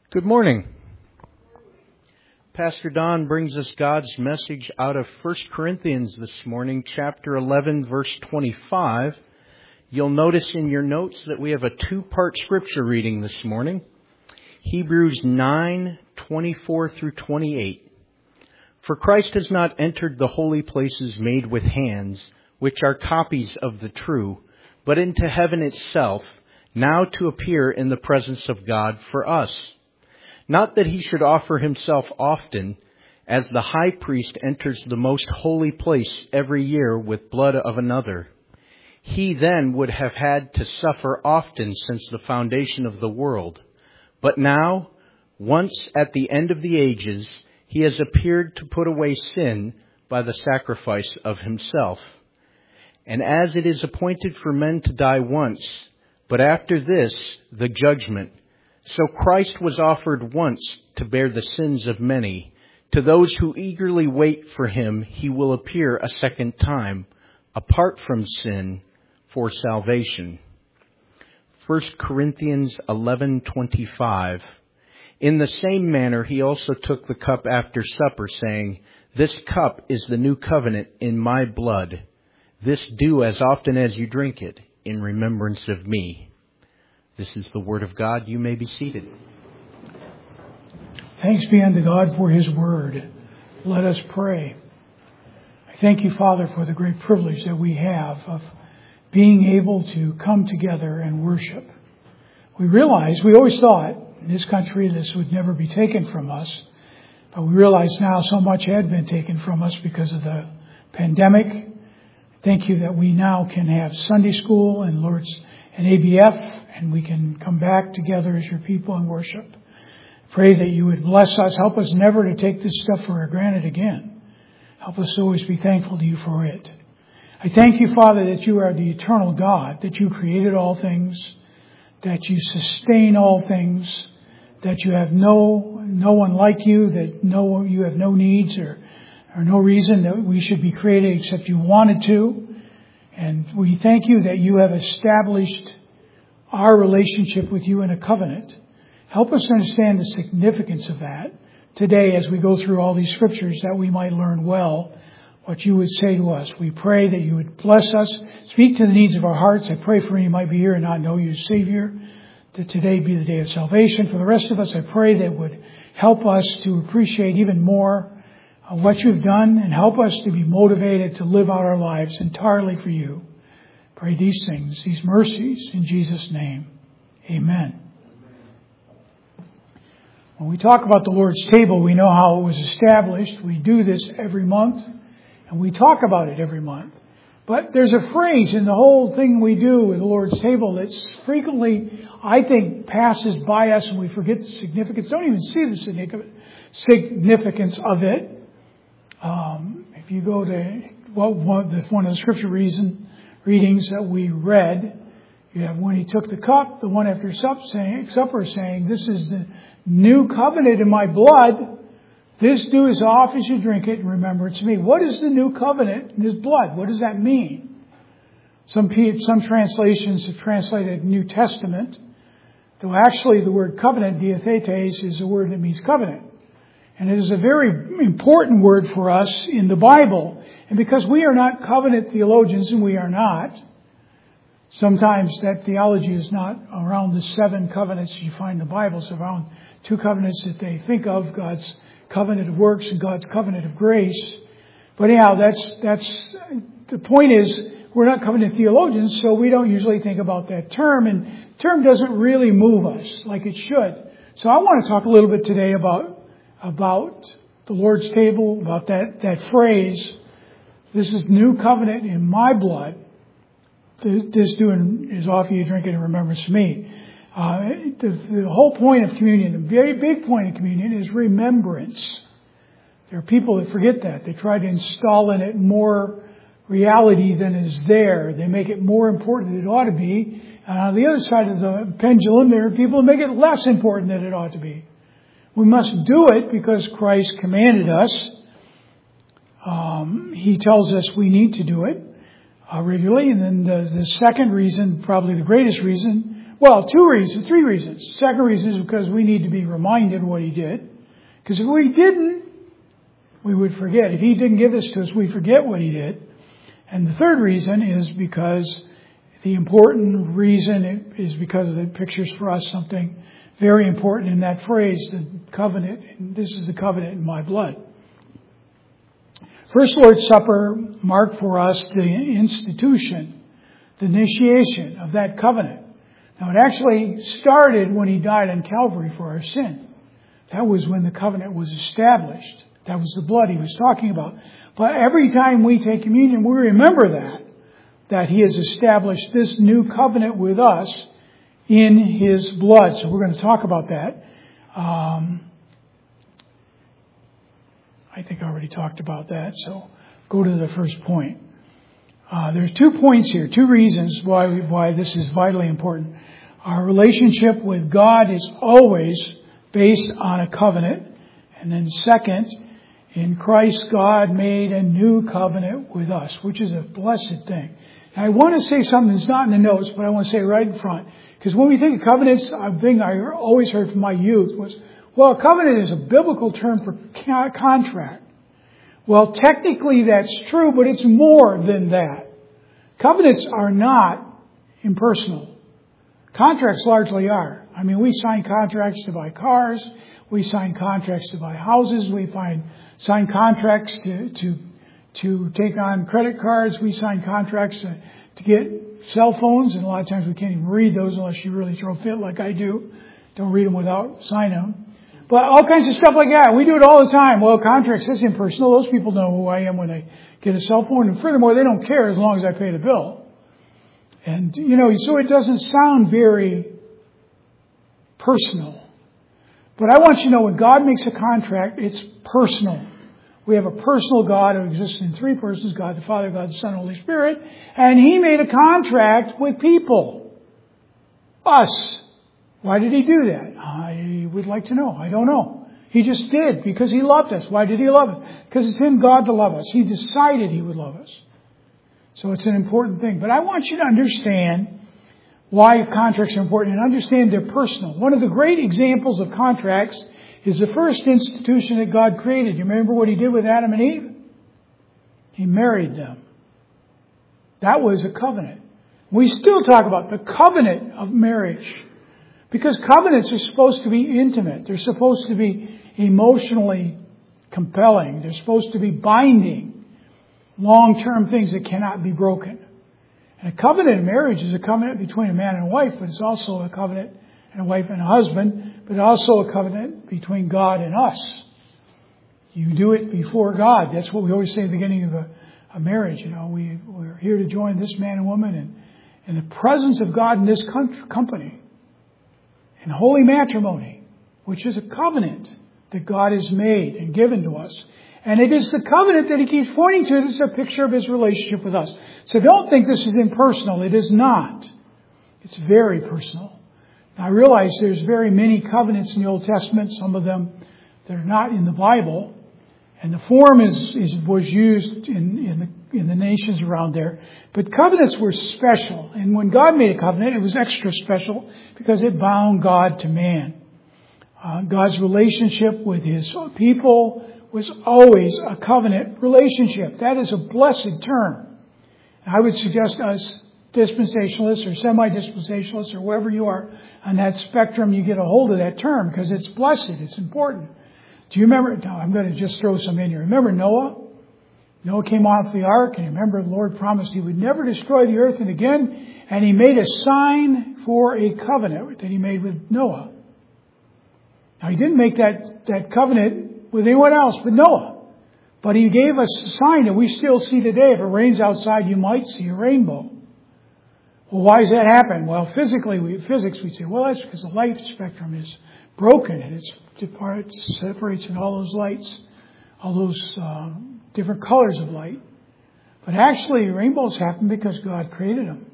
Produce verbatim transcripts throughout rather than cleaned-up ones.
Good morning. Pastor Don brings us God's message out of First Corinthians this morning, chapter eleven, verse twenty-five. You'll notice in your notes that we have a two-part scripture reading this morning. Hebrews nine, twenty-four through twenty-eight. For Christ has not entered the holy places made with hands, which are copies of the true, but into heaven itself, now to appear in the presence of God for us. Not that he should offer himself often, as the high priest enters the most holy place every year with blood of another. He then would have had to suffer often since the foundation of the world. But now, once at the end of the ages, he has appeared to put away sin by the sacrifice of himself. And as it is appointed for men to die once, but after this, the judgment, so Christ was offered once to bear the sins of many. To those who eagerly wait for him, he will appear a second time, apart from sin, for salvation. First Corinthians eleven twenty-five. In the same manner, he also took the cup after supper, saying, "This cup is the new covenant in my blood. This do as often as you drink it, in remembrance of me." This is the word of God. You may be seated. Thanks be unto God for his word. Let us pray. I thank you, Father, for the great privilege that we have of being able to come together and worship. We realize, we always thought in this country this would never be taken from us, but we realize now so much had been taken from us because of the pandemic. Thank you that we now can have Sunday school and Lord's and A B F, and we can come back together as your people and worship. Pray that you would bless us. Help us never to take this stuff for granted again. Help us always be thankful to you for it. I thank you, Father, that you are the eternal God, that you created all things, that you sustain all things, that you have no no one like you, that no you have no needs or, or no reason that we should be created except you wanted to. And we thank you that you have established our relationship with you in a covenant. Help us understand the significance of that today as we go through all these scriptures, that we might learn well what you would say to us. We pray that you would bless us, speak to the needs of our hearts. I pray for any who might be here and not know you as Savior, that today be the day of salvation. For the rest of us, I pray that it would help us to appreciate even more what you've done and help us to be motivated to live out our lives entirely for you. Pray these things, these mercies, in Jesus' name. Amen. When we talk about the Lord's table, we know how it was established. We do this every month, and we talk about it every month. But there's a phrase in the whole thing we do with the Lord's table that's frequently, I think, passes by us and we forget the significance. Don't even see the significance of it. Um, if you go to well, one, one of the scripture reason, readings that we read, you have when he took the cup, the one after supper saying, supper saying, "This is the new covenant in my blood. This do as often as you drink it in remembrance of me." What is the new covenant in his blood? What does that mean? Some some translations have translated New Testament, though actually the word covenant, diathetes, is a word that means covenant. And it is a very important word for us in the Bible. And because we are not covenant theologians, and we are not, sometimes that theology is not around the seven covenants you find in the Bible. It's around two covenants that they think of, God's covenant of works and God's covenant of grace. But anyhow, that's, that's, the point is, we're not covenant theologians, so we don't usually think about that term. And the term doesn't really move us like it should. So I want to talk a little bit today about about the Lord's table, about that, that phrase, "This is new covenant in my blood. This doing as often you drink it in remembrance of me." Uh, the, the whole point of communion, the very big point of communion, is remembrance. There are people that forget that. They try to install in it more reality than is there. They make it more important than it ought to be. And on the other side of the pendulum, there are people that make it less important than it ought to be. We must do it because Christ commanded us. Um, he tells us we need to do it uh, regularly. And then the, the second reason, probably the greatest reason, Well, two reasons, three reasons. Second reason is because we need to be reminded what He did. Because if we didn't, we would forget. If He didn't give this to us, we forget what He did. And the third reason is because the important reason is because it pictures for us something very important in that phrase, the covenant. And this is the covenant in my blood. First Lord's Supper marked for us the institution, the initiation of that covenant. Now, it actually started when He died on Calvary for our sin. That was when the covenant was established. That was the blood He was talking about. But every time we take communion, we remember that, that He has established this new covenant with us in His blood. So we're going to talk about that. Um, I think I already talked about that. So go to the first point. Uh, there's two points here, two reasons why we, why this is vitally important. Our relationship with God is always based on a covenant. And then second, in Christ, God made a new covenant with us, which is a blessed thing. Now, I want to say something that's not in the notes, but I want to say it right in front. Because when we think of covenants, a thing I always heard from my youth was, well, a covenant is a biblical term for contract. Well, technically that's true, but it's more than that. Covenants are not impersonal. Contracts largely are. I mean, we sign contracts to buy cars. We sign contracts to buy houses. We find, sign contracts to, to, to take on credit cards. We sign contracts to, to get cell phones. And a lot of times we can't even read those unless you really throw a fit like I do. Don't read them without signing them. But all kinds of stuff like that. We do it all the time. Well, contracts is impersonal. Those people know who I am when they get a cell phone. And furthermore, they don't care as long as I pay the bill. And, you know, so it doesn't sound very personal. But I want you to know when God makes a contract, it's personal. We have a personal God who exists in three persons, God the Father, God the Son, and Holy Spirit. And He made a contract with people. Us. Why did He do that? I would like to know. I don't know. He just did because He loved us. Why did He love us? Because it's in God to love us. He decided He would love us. So it's an important thing. But I want you to understand why contracts are important and understand they're personal. One of the great examples of contracts is the first institution that God created. You remember what He did with Adam and Eve? He married them. That was a covenant. We still talk about the covenant of marriage. Because covenants are supposed to be intimate. They're supposed to be emotionally compelling. They're supposed to be binding. Long-term things that cannot be broken. And a covenant in marriage is a covenant between a man and a wife, but it's also a covenant and a wife and a husband, but also a covenant between God and us. You do it before God. That's what we always say at the beginning of a, a marriage. You know, we, we're here to join this man and woman in, in the presence of God in this company. In holy matrimony, which is a covenant that God has made and given to us. And it is the covenant that He keeps pointing to. This is a picture of His relationship with us. So don't think this is impersonal. It is not. It's very personal. Now, I realize there's very many covenants in the Old Testament, some of them that are not in the Bible. And the form is, is was used in, in, the, in the nations around there. But covenants were special. And when God made a covenant, it was extra special because it bound God to man. Uh, God's relationship with His people was always a covenant relationship. That is a blessed term. I would suggest us dispensationalists or semi-dispensationalists or wherever you are on that spectrum, you get a hold of that term because it's blessed. It's important. Do you remember? No, I'm going to just throw some in here. Remember Noah? Noah came off the ark, and remember the Lord promised He would never destroy the earth and again, and He made a sign for a covenant that He made with Noah. Now, He didn't make that, that covenant with anyone else but Noah. But He gave us a sign that we still see today. If it rains outside, you might see a rainbow. Well, why does that happen? Well, physically, we, physics, we say, well, that's because the light spectrum is broken and it's departs, separates in all those lights, all those uh, different colors of light. But actually, rainbows happen because God created them.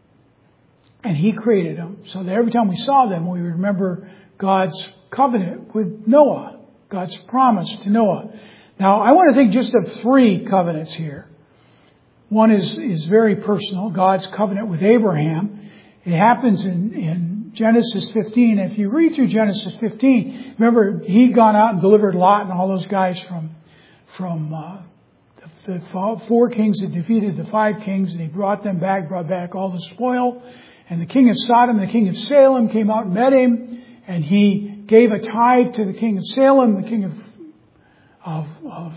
And He created them so that every time we saw them, we remember God's covenant with Noah, God's promise to Noah. Now, I want to think just of three covenants here. One is, is very personal, God's covenant with Abraham. It happens in, in Genesis fifteen. If you read through Genesis fifteen, remember he'd gone out and delivered Lot and all those guys from from uh, the, the four kings that defeated the five kings, and he brought them back, brought back all the spoil. And the king of Sodom, the king of Salem came out and met him, and he gave a tithe to the king of Salem. The king of of, of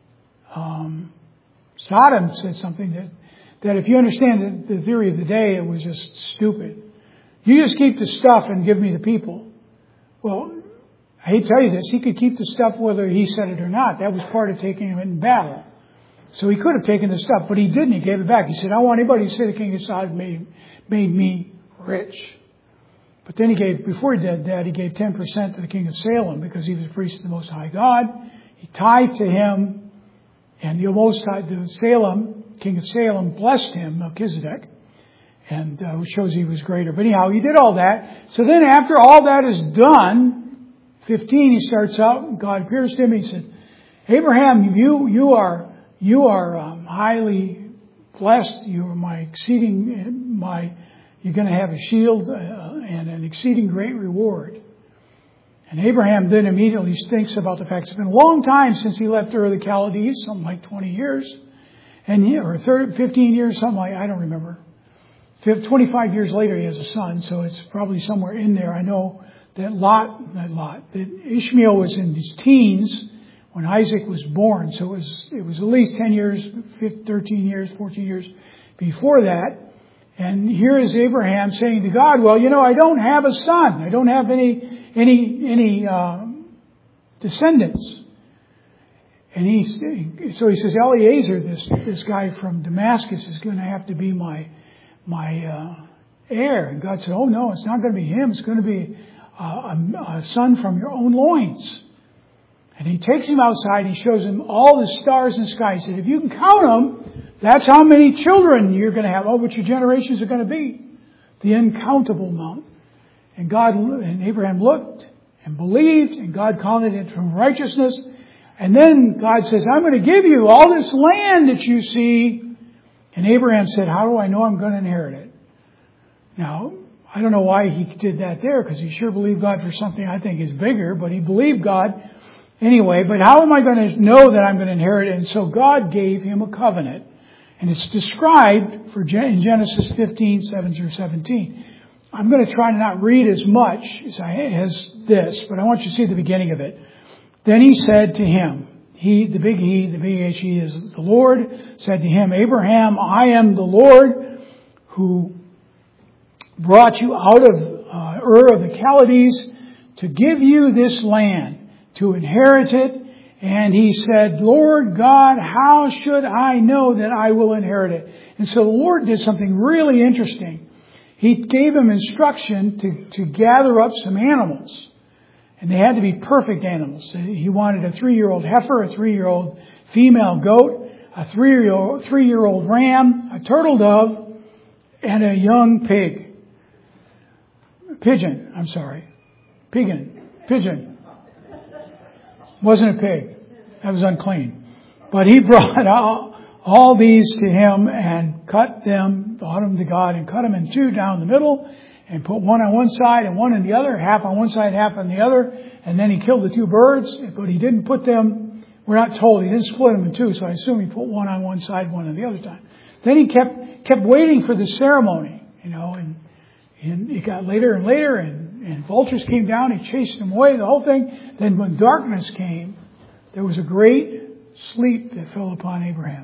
um, Sodom said something that, that if you understand the, the theory of the day, it was just stupid. You just keep the stuff and give me the people. Well, I hate to tell you this, he could keep the stuff whether he said it or not. That was part of taking him in battle. So he could have taken the stuff, but he didn't. He gave it back. He said, I want anybody to say the king of Sodom made, made me rich. But then he gave, before he did that, he gave ten percent to the king of Salem because he was a priest of the Most High God. He tithed to him, and the Most High, the Salem, king of Salem, blessed him, Melchizedek, and uh, which shows he was greater. But anyhow, he did all that. So then after all that is done, fifteen, he starts out, and God appears to him, he said, Abraham, you, you are, you are um, highly blessed. You are my exceeding, my, you're going to have a shield uh, and an exceeding great reward. And Abraham then immediately thinks about the fact it's been a long time since he left Ur of the Chaldees, something like twenty years, and he, or thirty, fifteen years, something like, I don't remember. twenty-five years later he has a son, so it's probably somewhere in there. I know that Lot, not Lot, that Ishmael was in his teens when Isaac was born, so it was, it was at least ten years, thirteen years, fourteen years before that. And here is Abraham saying to God, well, you know, I don't have a son. I don't have any, any, any, uh, descendants. And he, so he says, Eliezer, this, this guy from Damascus is going to have to be my, my, uh, heir. And God said, oh no, it's not going to be him. It's going to be a, a, a son from your own loins. And he takes him outside and he shows him all the stars in the sky. He said, if you can count them, that's how many children you're going to have. Oh, what your generations are going to be. The uncountable amount. And God, and Abraham looked and believed, and God counted it from righteousness. And then God says, I'm going to give you all this land that you see. And Abraham said, how do I know I'm going to inherit it? Now, I don't know why he did that there, because he sure believed God for something I think is bigger, but he believed God anyway. But how am I going to know that I'm going to inherit it? And so God gave him a covenant. And it's described for in Genesis fifteen, seven through seventeen. I'm going to try to not read as much as, I, as this, but I want you to see the beginning of it. Then he said to him, he, the big he, the big H E is the Lord, said to him, Abraham, I am the Lord who brought you out of uh, Ur of the Chaldees to give you this land, to inherit it. And he said, Lord God, how should I know that I will inherit it? And so the Lord did something really interesting. He gave him instruction to, to gather up some animals. And they had to be perfect animals. He wanted a three-year-old heifer, a three-year-old female goat, a three-year-old, three-year-old ram, a turtle dove, and a young pig. Pigeon, I'm sorry. Pigeon. Pigeon. Wasn't a pig. That was unclean. But he brought all, all these to him and cut them, brought them to God, and cut them in two down the middle, and put one on one side and one on the other, half on one side, half on the other. And then he killed the two birds, but he didn't put them, we're not told, he didn't split them in two, so I assume he put one on one side, one on the other side. Then he kept kept waiting for the ceremony, you know, and, and it got later and later, and, and vultures came down, he chased them away, the whole thing. Then when darkness came, there was a great sleep that fell upon Abraham.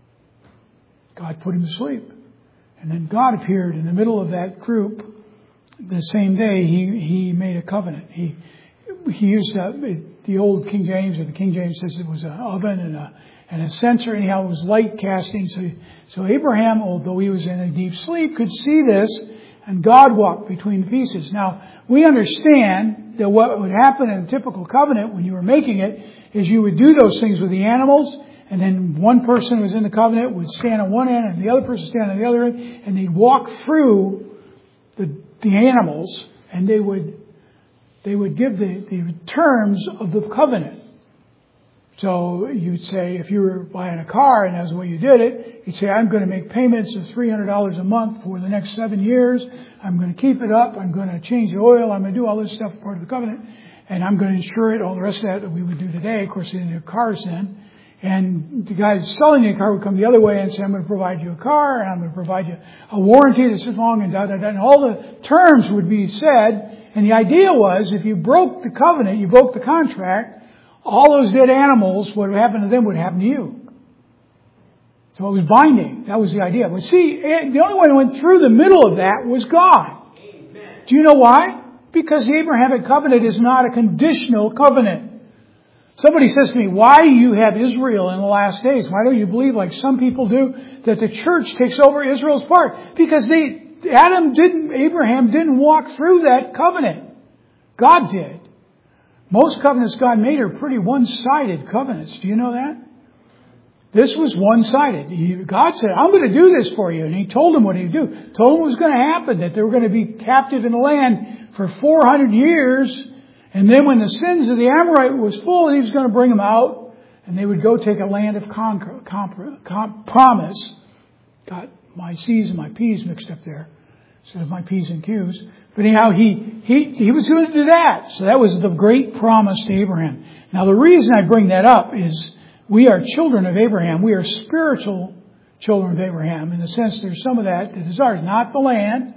God put him to sleep. And then God appeared in the middle of that group. The same day, he, he made a covenant. He he used uh, the old King James, or the King James says it was an oven and a and a censer. Anyhow, it was light casting. So, so Abraham, although he was in a deep sleep, could see this, and God walked between the pieces. Now, we understand that what would happen in a typical covenant when you were making it is you would do those things with the animals, and then one person who was in the covenant would stand on one end and the other person stand on the other end, and they'd walk through the, the animals, and they would they would give the, the terms of the covenant. So you'd say, if you were buying a car and that's the way you did it, you'd say, I'm going to make payments of three hundred dollars a month for the next seven years. I'm going to keep it up. I'm going to change the oil. I'm going to do all this stuff part of the covenant. And I'm going to insure it, all the rest of that that we would do today. Of course, they didn't have cars then. And the guy selling you a car would come the other way and say, I'm going to provide you a car, and I'm going to provide you a warranty that's as long, and da, da, da. And all the terms would be said. And the idea was, if you broke the covenant, you broke the contract, all those dead animals, what would happen to them would happen to you. So it was binding. That was the idea. But see, the only one who went through the middle of that was God. Amen. Do you know why? Because the Abrahamic covenant is not a conditional covenant. Somebody says to me, why do you have Israel in the last days? Why don't you believe, like some people do, that the church takes over Israel's part? Because they, Adam didn't, Abraham didn't walk through that covenant. God did. Most covenants God made are pretty one-sided covenants. Do you know that? This was one-sided. He, God said, I'm going to do this for you. And He told him what He would do. Told him what was going to happen, that they were going to be captive in the land for four hundred years. And then when the sins of the Amorite was full, He was going to bring them out. And they would go take a land of con- con- con- promise. Got my C's and my P's mixed up there instead of my P's and Q's. But anyhow, he, he, he was going to do that. So that was the great promise to Abraham. Now the reason I bring that up is we are children of Abraham. We are spiritual children of Abraham in the sense there's some of that that is ours. Not the land,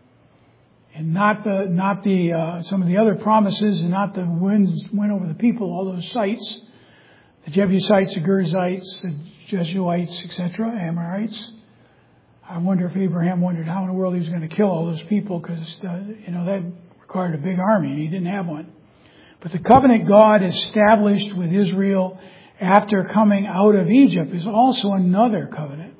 and not the, not the, uh, some of the other promises, and not the winds went over the people, all those sites. The Jebusites, the Girzites, the Jesuites, et cetera, Amorites. I wonder if Abraham wondered how in the world he was going to kill all those people, because, uh, you know, that required a big army and he didn't have one. But the covenant God established with Israel after coming out of Egypt is also another covenant.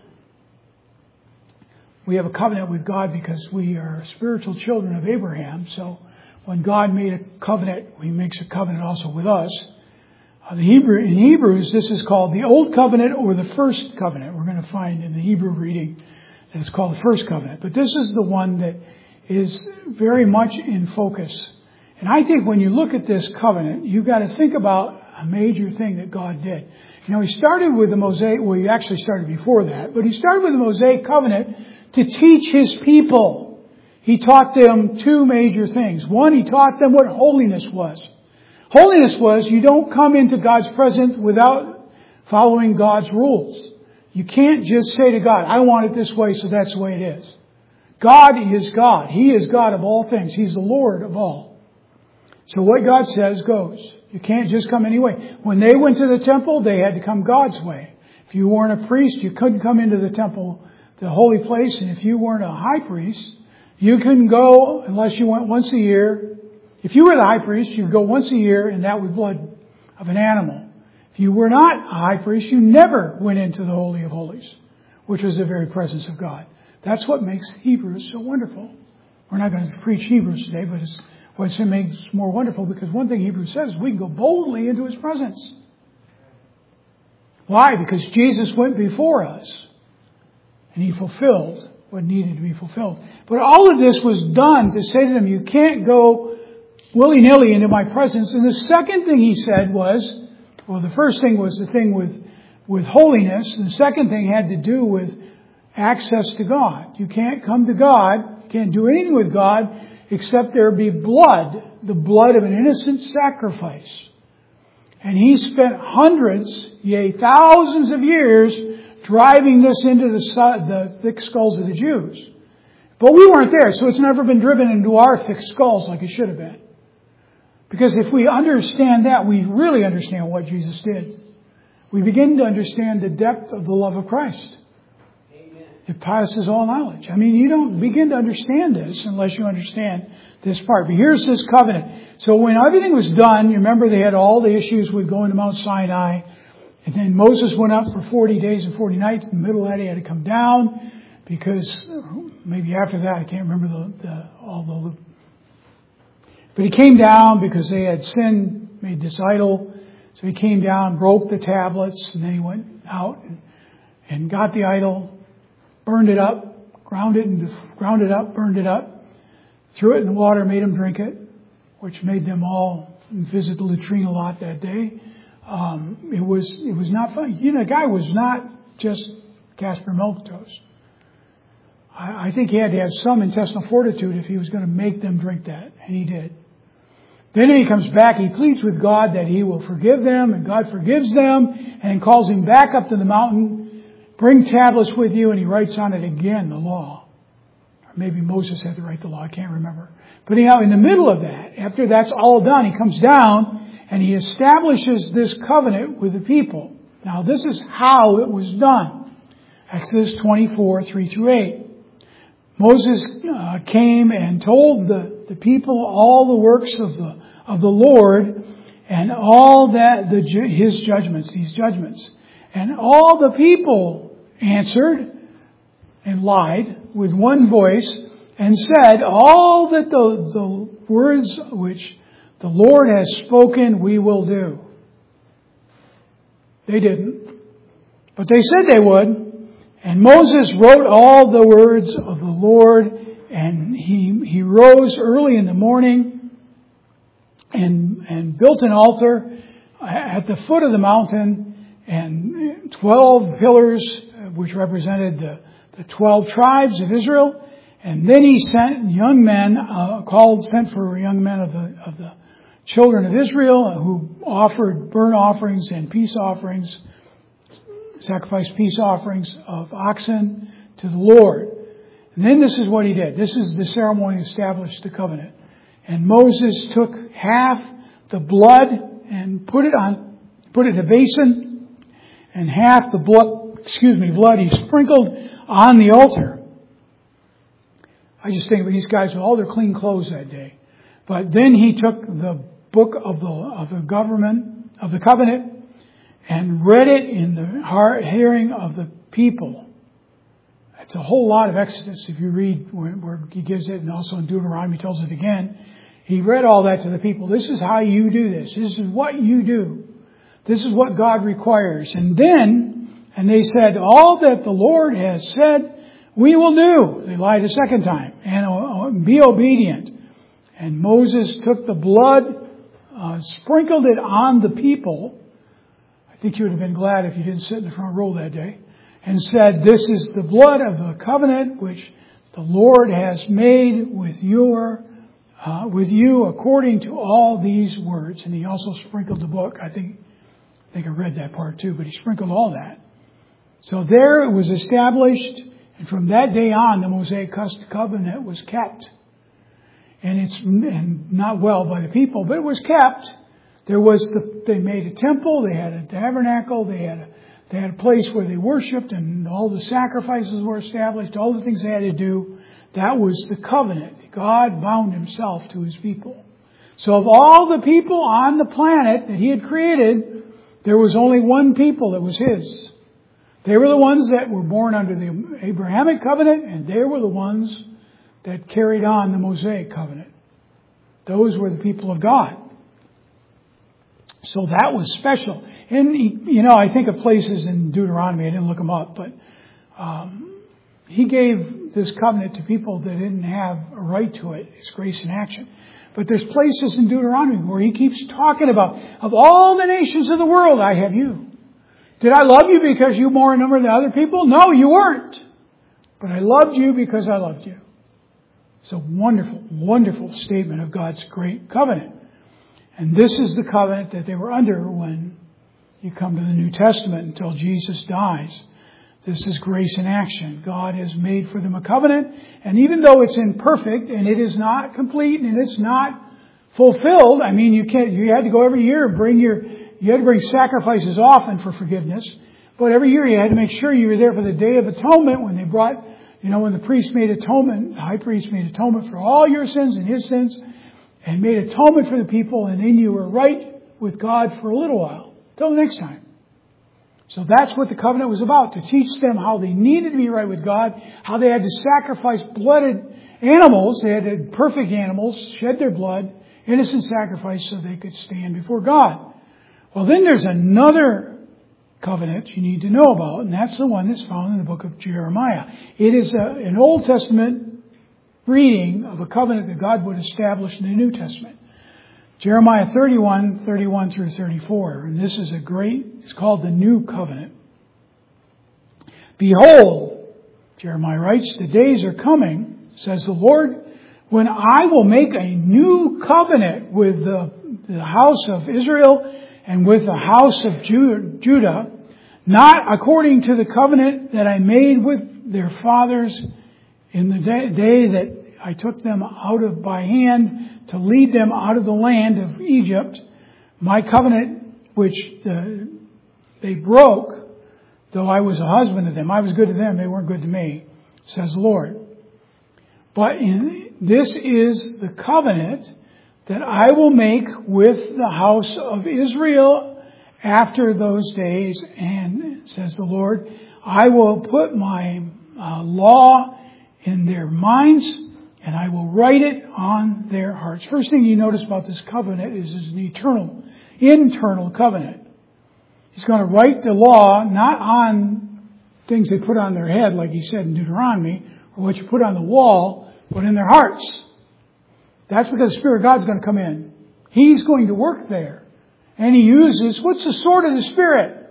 We have a covenant with God because we are spiritual children of Abraham. So when God made a covenant, He makes a covenant also with us. Uh, the Hebrew, in Hebrews, this is called the Old Covenant or the First Covenant. We're going to find in the Hebrew reading it's called the First Covenant. But this is the one that is very much in focus. And I think when you look at this covenant, you've got to think about a major thing that God did. You know, He started with the Mosaic, well, He actually started before that, but He started with the Mosaic covenant to teach His people. He taught them two major things. One, He taught them what holiness was. Holiness was you don't come into God's presence without following God's rules. You can't just say to God, I want it this way, so that's the way it is. God is God. He is God of all things. He's the Lord of all. So what God says goes. You can't just come any way. When they went to the temple, they had to come God's way. If you weren't a priest, you couldn't come into the temple, the holy place. And if you weren't a high priest, you couldn't go unless you went once a year. If you were the high priest, you'd go once a year, and that was blood of an animal. If you were not a high priest, you never went into the Holy of Holies, which was the very presence of God. That's what makes Hebrews so wonderful. We're not going to preach Hebrews today, but it's what makes it more wonderful, because one thing Hebrews says is we can go boldly into His presence. Why? Because Jesus went before us, and He fulfilled what needed to be fulfilled. But all of this was done to say to them, you can't go willy-nilly into my presence. And the second thing He said was, well, the first thing was the thing with, with holiness. And the second thing had to do with access to God. You can't come to God, you can't do anything with God, except there be blood, the blood of an innocent sacrifice. And He spent hundreds, yea, thousands of years driving this into the, the thick skulls of the Jews. But we weren't there, so it's never been driven into our thick skulls like it should have been. Because if we understand that, we really understand what Jesus did. We begin to understand the depth of the love of Christ. Amen. It passes all knowledge. I mean, you don't begin to understand this unless you understand this part. But here's this covenant. So when everything was done, you remember they had all the issues with going to Mount Sinai. And then Moses went up for forty days and forty nights. In the middle of that, he had to come down because maybe after that, I can't remember the, the all the... But he came down because they had sinned, made this idol. So he came down, broke the tablets, and then he went out and, and got the idol, burned it up, ground it, and ground it up, burned it up, threw it in the water, made them drink it, which made them all visit the latrine a lot that day. Um, it was it was not fun. You know, the guy was not just Casper Milquetoast. I, I think he had to have some intestinal fortitude if he was going to make them drink that, and he did. Then he comes back, he pleads with God that he will forgive them, and God forgives them, and calls him back up to the mountain, bring tablets with you, and he writes on it again the law. Or maybe Moses had to write the law, I can't remember. But anyhow, in the middle of that, after that's all done, he comes down, and he establishes this covenant with the people. Now, this is how it was done. Exodus twenty-four, three through eight. Moses uh, came and told the, the people all the works of the of the Lord and all that the his judgments, these judgments. And all the people answered and lied with one voice and said, all that the, the words which the Lord has spoken, we will do. They didn't. But they said they would. And Moses wrote all the words of the Lord, and he he rose early in the morning and and built an altar at the foot of the mountain, and twelve pillars, which represented the, the twelve tribes of Israel. And then he sent young men, uh, called, sent for young men of the of the children of Israel who offered burnt offerings and peace offerings, sacrificed peace offerings of oxen to the Lord. And then this is what he did. This is the ceremony that established the covenant. And Moses took half the blood and put it on, put it in a basin, and half the blood, excuse me, blood he sprinkled on the altar. I just think of these guys with all their clean clothes that day. But then he took the book of the of the government of the covenant and read it in the hearing of the people. It's a whole lot of Exodus if you read where, where he gives it, and also in Deuteronomy he tells it again. He read all that to the people. This is how you do this. This is what you do. This is what God requires. And then, and they said, all that the Lord has said, we will do. They lied a second time. And be obedient. And Moses took the blood, uh, sprinkled it on the people. I think you would have been glad if you didn't sit in the front row that day. And said, this is the blood of the covenant which the Lord has made with your, uh, with you according to all these words. And he also sprinkled the book. I think, I think I read that part too, but he sprinkled all that. So there it was established. And from that day on, the Mosaic covenant was kept. And it's and not well by the people, but it was kept. There was the, they made a temple, they had a tabernacle, they had a, they had a place where they worshipped, and all the sacrifices were established, all the things they had to do. That was the covenant. God bound himself to his people. So of all the people on the planet that he had created, there was only one people that was his. They were the ones that were born under the Abrahamic covenant, and they were the ones that carried on the Mosaic covenant. Those were the people of God. So that was special. And, you know, I think of places in Deuteronomy, I didn't look them up, but um, he gave this covenant to people that didn't have a right to it. It's grace in action. But there's places in Deuteronomy where he keeps talking about, of all the nations of the world, I have you. Did I love you because you more in number than other people? No, you weren't. But I loved you because I loved you. It's a wonderful, wonderful statement of God's great covenant. And this is the covenant that they were under when you come to the New Testament until Jesus dies. This is grace in action. God has made for them a covenant. And even though it's imperfect and it is not complete and it's not fulfilled, I mean, you can't, you had to go every year and bring your, you had to bring sacrifices often for forgiveness. But every year you had to make sure you were there for the Day of Atonement when they brought, you know, when the priest made atonement, the high priest made atonement for all your sins and his sins and made atonement for the people, and then you were right with God for a little while, till the next time. So that's what the covenant was about, to teach them how they needed to be right with God, how they had to sacrifice blooded animals, they had to, perfect animals, shed their blood, innocent sacrifice so they could stand before God. Well, then there's another covenant you need to know about, and that's the one that's found in the book of Jeremiah. It is a, an Old Testament reading of a covenant that God would establish in the New Testament. Jeremiah thirty-one, thirty-one through thirty-four. And this is a great, it's called the New Covenant. Behold, Jeremiah writes, the days are coming, says the Lord, when I will make a new covenant with the, the house of Israel and with the house of Judah, not according to the covenant that I made with their fathers in the day, day that I took them out of by hand to lead them out of the land of Egypt, my covenant which the, they broke, though I was a husband to them. I was good to them, they weren't good to me, says the Lord. But in, this is the covenant that I will make with the house of Israel after those days, and, says the Lord, I will put my uh, law in their minds, and I will write it on their hearts. First thing you notice about this covenant is it's an eternal, internal covenant. He's going to write the law not on things they put on their head, like he said in Deuteronomy, or what you put on the wall, but in their hearts. That's because the Spirit of God's going to come in. He's going to work there. And He uses, what's the sword of the Spirit?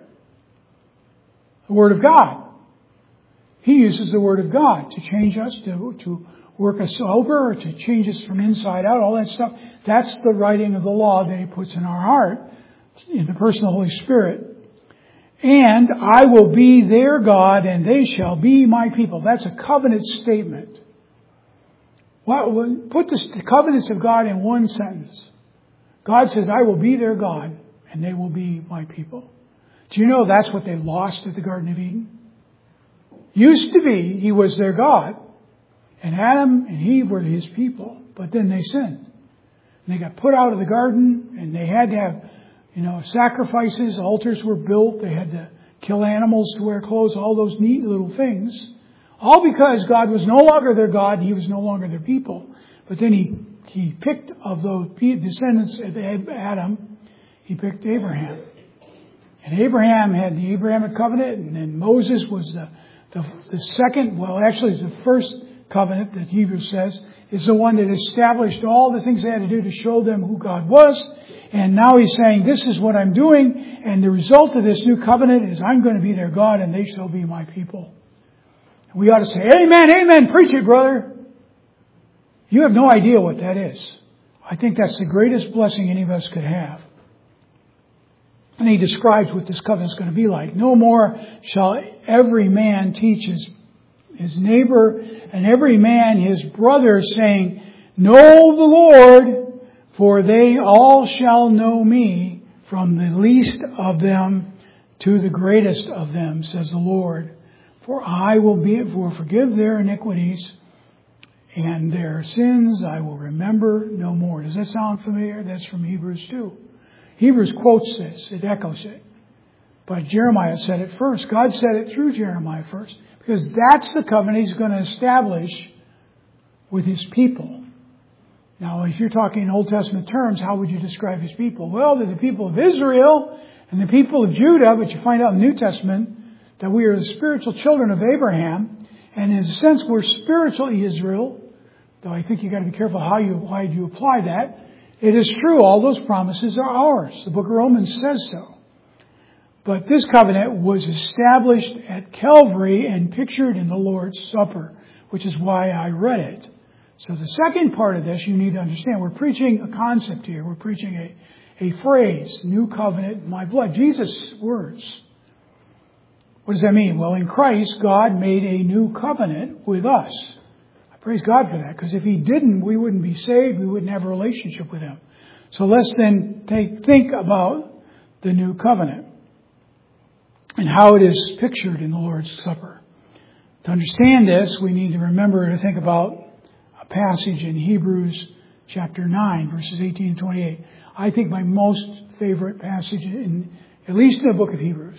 The Word of God. He uses the Word of God to change us, to, to work us over, or to change us from inside out, all that stuff. That's the writing of the law that He puts in our heart, in the person of the Holy Spirit. And I will be their God, and they shall be my people. That's a covenant statement. What, put the covenants of God in one sentence. God says, I will be their God, and they will be my people. Do you know that's what they lost at the Garden of Eden? Used to be, He was their God, and Adam and Eve were His people, but then they sinned. And they got put out of the garden, and they had to have, you know, sacrifices, altars were built, they had to kill animals to wear clothes, all those neat little things. All because God was no longer their God, He was no longer their people. But then He, he picked of those descendants of Adam, He picked Abraham. And Abraham had the Abrahamic covenant, and then Moses was the, the, the second, well actually it's the first covenant that Hebrews says, is the one that established all the things they had to do to show them who God was. And now He's saying, this is what I'm doing, and the result of this new covenant is I'm going to be their God, and they shall be my people. We ought to say, amen, amen, preach it, brother. You have no idea what that is. I think that's the greatest blessing any of us could have. And he describes what this covenant is going to be like. No more shall every man teach his, his neighbor and every man his brother, saying, know the Lord, for they all shall know me, from the least of them to the greatest of them, says the Lord. For I will be, for forgive their iniquities and their sins I will remember no more. Does that sound familiar? That's from Hebrews two. Hebrews quotes this. It echoes it. But Jeremiah said it first. God said it through Jeremiah first. Because that's the covenant He's going to establish with His people. Now, if you're talking in Old Testament terms, how would you describe His people? Well, they're the people of Israel and the people of Judah, but you find out in the New Testament that we are the spiritual children of Abraham, and in a sense we're spiritual Israel, though I think you've got to be careful how you, how you apply that. It is true, all those promises are ours. The book of Romans says so. But this covenant was established at Calvary and pictured in the Lord's Supper, which is why I read it. So the second part of this you need to understand. We're preaching a concept here. We're preaching a, a phrase, new covenant, my blood. Jesus' words. What does that mean? Well, in Christ, God made a new covenant with us. I praise God for that, because if He didn't, we wouldn't be saved. We wouldn't have a relationship with Him. So let's then take, think about the new covenant and how it is pictured in the Lord's Supper. To understand this, we need to remember to think about a passage in Hebrews chapter nine, verses eighteen and twenty-eight. I think my most favorite passage, in at least in the book of Hebrews.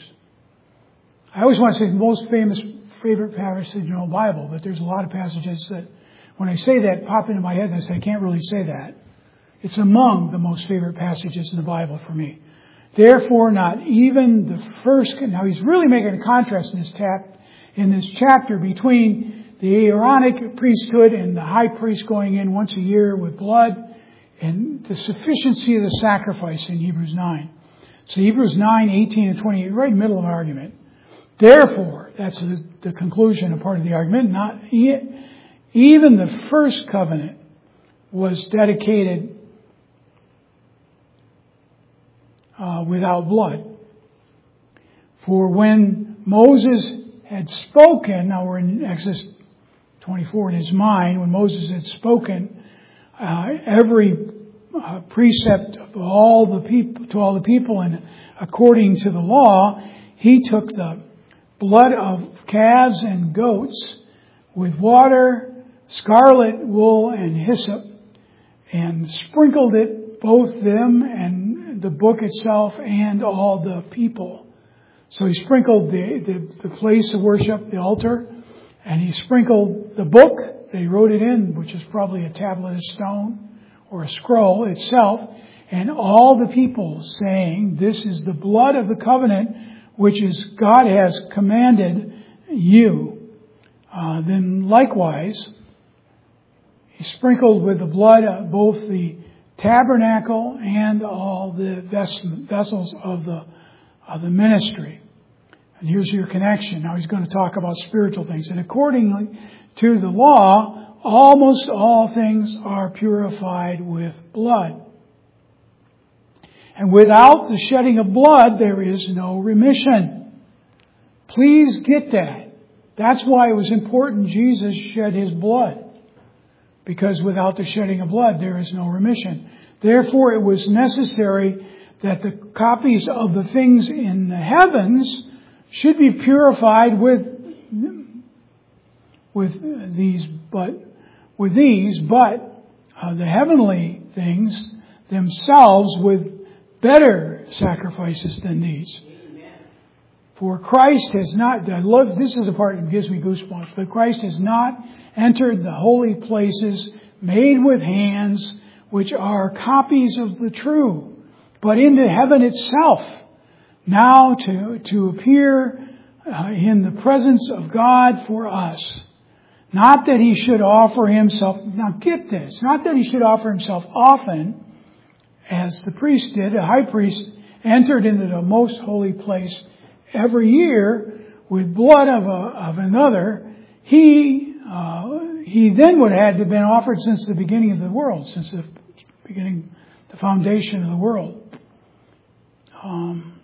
I always want to say the most famous, favorite passage in the whole Bible, but there's a lot of passages that, when I say that, pop into my head and I say, I can't really say that. It's among the most favorite passages in the Bible for me. Therefore, not even the first, now he's really making a contrast in this, tap, in this chapter between the Aaronic priesthood and the high priest going in once a year with blood. and the sufficiency of the sacrifice in Hebrews nine. So Hebrews nine, eighteen and twenty-eight, right in the middle of an argument. Therefore, that's the, the conclusion of part of the argument, not even the first covenant was dedicated uh, without blood. For when Moses had spoken, now we're in Exodus twenty-four in his mind, when Moses had spoken, uh, every uh, precept of all the people to all the people, and according to the law, he took the blood of calves and goats with water, scarlet wool, and hyssop, and sprinkled it, both them and the book itself and all the people. So he sprinkled the, the, the place of worship, the altar, and he sprinkled the book. They wrote it in, which is probably a tablet of stone or a scroll itself, and all the people saying, "This is the blood of the covenant which is God has commanded you." Uh, then likewise, he sprinkled with the blood of both the tabernacle and all the vessels of the of the ministry. And here's your connection. Now he's going to talk about spiritual things. And accordingly to the law, almost all things are purified with blood. And without the shedding of blood, there is no remission. Please get that. That's why it was important Jesus shed his blood. Because without the shedding of blood, there is no remission. Therefore, it was necessary that the copies of the things in the heavens should be purified with with these, but with these, but uh, the heavenly things themselves with better sacrifices than these. For Christ has not, I love, this is the part that gives me goosebumps, but Christ has not entered the holy places made with hands, which are copies of the true, but into heaven itself, now to, to appear uh, in the presence of God for us. Not that he should offer himself, now get this, not that he should offer himself often, as the priest did. A high priest entered into the most holy place every year with blood of, a, of another. He uh, he then would have had to have been offered since the beginning of the world, since the beginning, the foundation of the world. Um,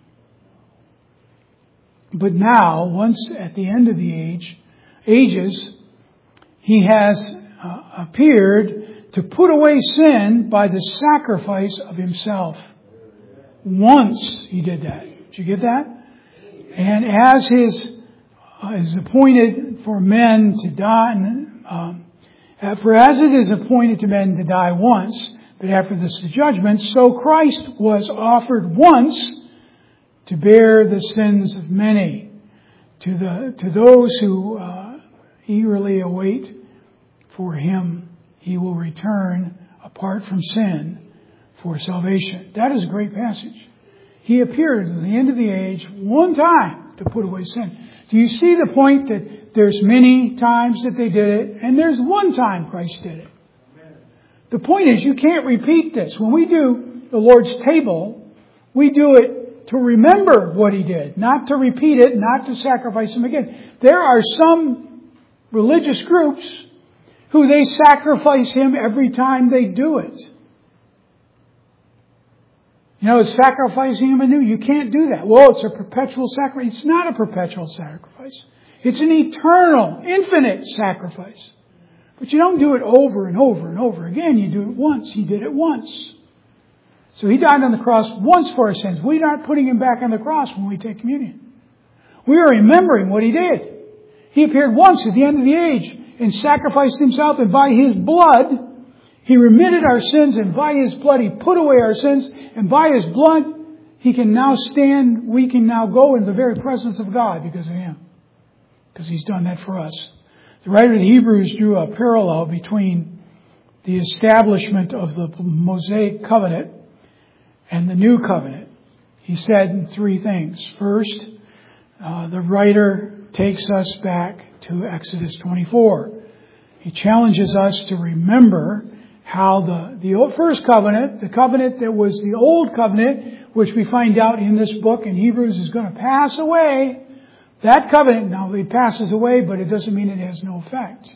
but now, once at the end of the age, ages, he has uh, appeared to put away sin by the sacrifice of himself. Once he did that. Did you get that? And as his uh, is appointed for men to die, um, for as it is appointed to men to die once, but after this the judgment, so Christ was offered once to bear the sins of many. To the to those who uh, eagerly await for him, he will return apart from sin for salvation. That is a great passage. He appeared at the end of the age one time to put away sin. Do you see the point that there's many times that they did it, and there's one time Christ did it? The point is, you can't repeat this. When we do the Lord's table, we do it to remember what he did, not to repeat it, not to sacrifice him again. There are some religious groups who they sacrifice him every time they do it. You know, it's sacrificing him anew. You can't do that. Well, it's a perpetual sacrifice. It's not a perpetual sacrifice. It's an eternal, infinite sacrifice. But you don't do it over and over and over again. You do it once. He did it once. So he died on the cross once for our sins. We're not putting him back on the cross when we take communion. We are remembering what he did. He appeared once at the end of the age and sacrificed himself, and by his blood, he remitted our sins, and by his blood, he put away our sins, and by his blood, he can now stand, we can now go in the very presence of God because of him. Because he's done that for us. The writer of the Hebrews drew a parallel between the establishment of the Mosaic covenant and the new covenant. He said three things. First, uh, the writer takes us back to Exodus twenty-four. He challenges us to remember how the, the first covenant, the covenant that was the old covenant, which we find out in this book in Hebrews is going to pass away. That covenant, now it passes away, but it doesn't mean it has no effect.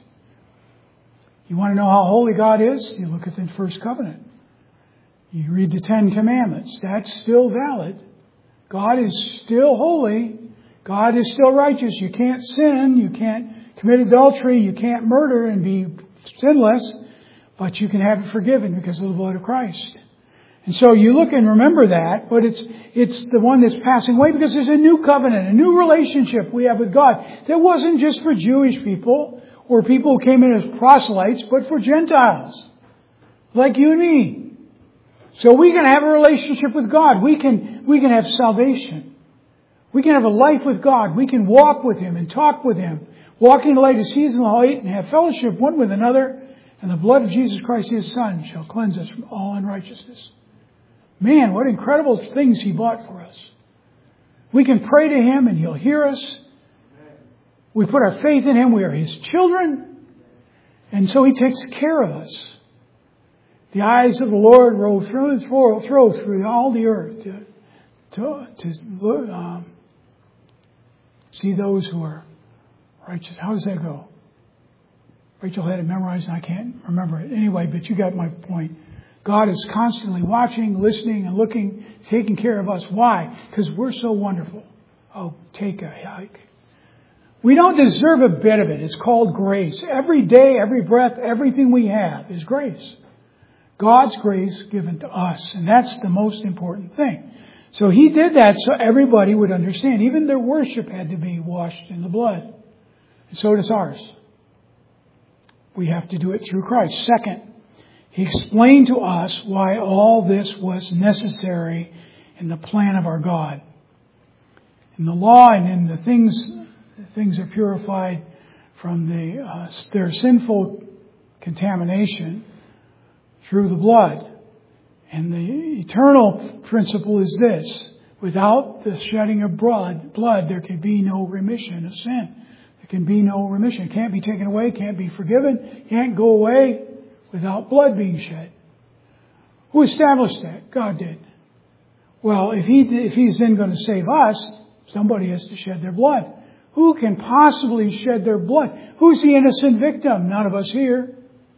You want to know how holy God is? You look at the first covenant. You read the Ten Commandments. That's still valid. God is still holy. God is still righteous. You can't sin. You can't commit adultery. You can't murder and be sinless. But you can have it forgiven because of the blood of Christ. And so you look and remember that, but it's it's the one that's passing away because there's a new covenant, a new relationship we have with God that wasn't just for Jewish people or people who came in as proselytes, but for Gentiles like you and me. So we can have a relationship with God. We can we can have salvation. We can have a life with God. We can walk with Him and talk with Him, walk in the light of season light and have fellowship one with another. And the blood of Jesus Christ, His Son, shall cleanse us from all unrighteousness. Man, what incredible things He bought for us. We can pray to Him and He'll hear us. We put our faith in Him. We are His children. And so He takes care of us. The eyes of the Lord roll through, through, through all the earth to, to, to um, see those who are righteous. How does that go? Rachel had it memorized and I can't remember it. Anyway, but you got my point. God is constantly watching, listening, and looking, taking care of us. Why? Because we're so wonderful. Oh, take a hike. We don't deserve a bit of it. It's called grace. Every day, every breath, everything we have is grace. God's grace given to us. And that's the most important thing. So He did that so everybody would understand. Even their worship had to be washed in the blood. And so does ours. We have to do it through Christ. Second, He explained to us why all this was necessary in the plan of our God. In the law and in the things, things are purified from the uh, their sinful contamination through the blood. And the eternal principle is this: without the shedding of blood, blood, there can be no remission of sin. There can be no remission. It can't be taken away, can't be forgiven, can't go away without blood being shed. Who established that? God did. Well, if he if He's then going to save us, somebody has to shed their blood. Who can possibly shed their blood? Who's the innocent victim? None of us here.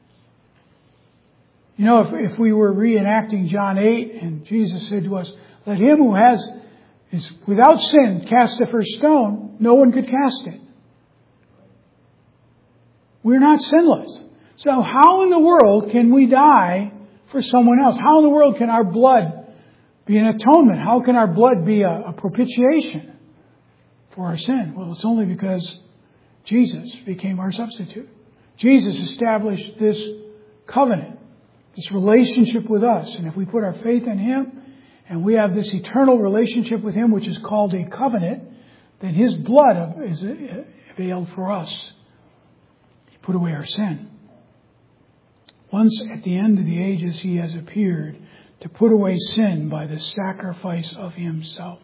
You know, if, if we were reenacting John eight and Jesus said to us, let him who has is without sin cast the first stone, no one could cast it. We're not sinless. So how in the world can we die for someone else? How in the world can our blood be an atonement? How can our blood be a, a propitiation for our sin? Well, it's only because Jesus became our substitute. Jesus established this covenant, this relationship with us. And if we put our faith in Him and we have this eternal relationship with Him, which is called a covenant, then His blood is availed for us. He put away our sin. Once at the end of the ages, He has appeared to put away sin by the sacrifice of Himself.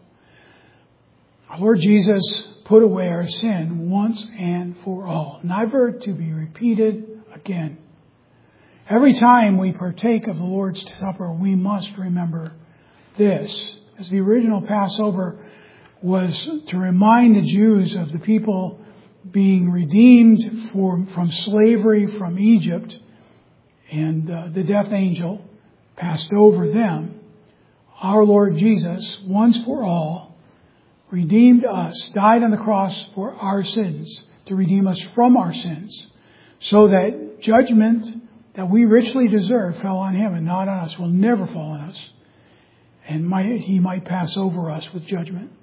Our Lord Jesus put away our sin once and for all, never to be repeated again. Every time we partake of the Lord's Supper, we must remember this. As the original Passover was to remind the Jews of the people being redeemed for, from slavery from Egypt, and uh, the death angel passed over them, our Lord Jesus, once for all, redeemed us, died on the cross for our sins, to redeem us from our sins, so that judgment that we richly deserve fell on Him and not on us, will never fall on us. And might, He might pass over us with judgment.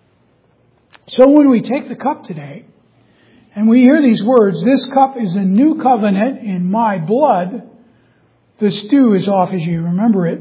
So when we take the cup today, and we hear these words, this cup is a new covenant in my blood, the stew is off as you remember it.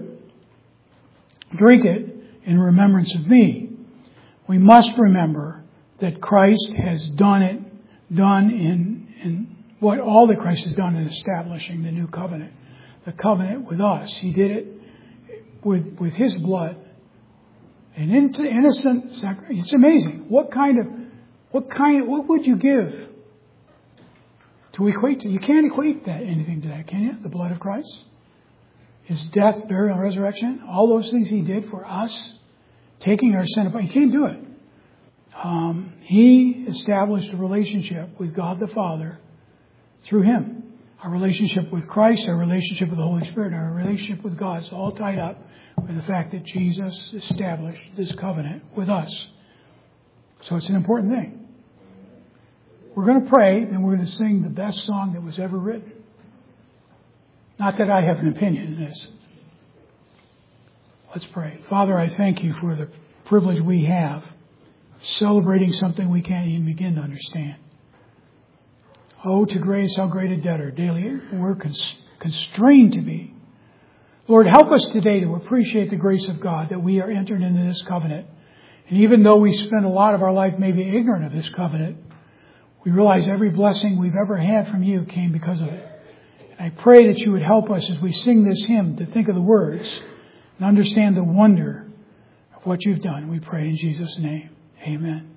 Drink it in remembrance of me. We must remember that Christ has done it, done in, in what all that Christ has done in establishing the new covenant. The covenant with us. He did it with, with His blood. An innocent sacrifice. It's amazing. What kind of, what kind, what would you give to equate to. You can't equate that anything to that, can you? The blood of Christ, His death, burial, and resurrection, all those things He did for us, taking our sin upon. You can't do it. Um, he established a relationship with God the Father through Him. Our relationship with Christ, our relationship with the Holy Spirit, our relationship with God is all tied up with the fact that Jesus established this covenant with us. So it's an important thing. We're going to pray, and we're going to sing the best song that was ever written. Not that I have an opinion in this. Let's pray. Father, I thank You for the privilege we have of celebrating something we can't even begin to understand. Oh, to grace, how great a debtor daily we're cons- constrained to be. Lord, help us today to appreciate the grace of God that we are entered into this covenant. And even though we spend a lot of our life maybe ignorant of this covenant, we realize every blessing we've ever had from You came because of it. And I pray that You would help us as we sing this hymn to think of the words and understand the wonder of what You've done. We pray in Jesus' name. Amen.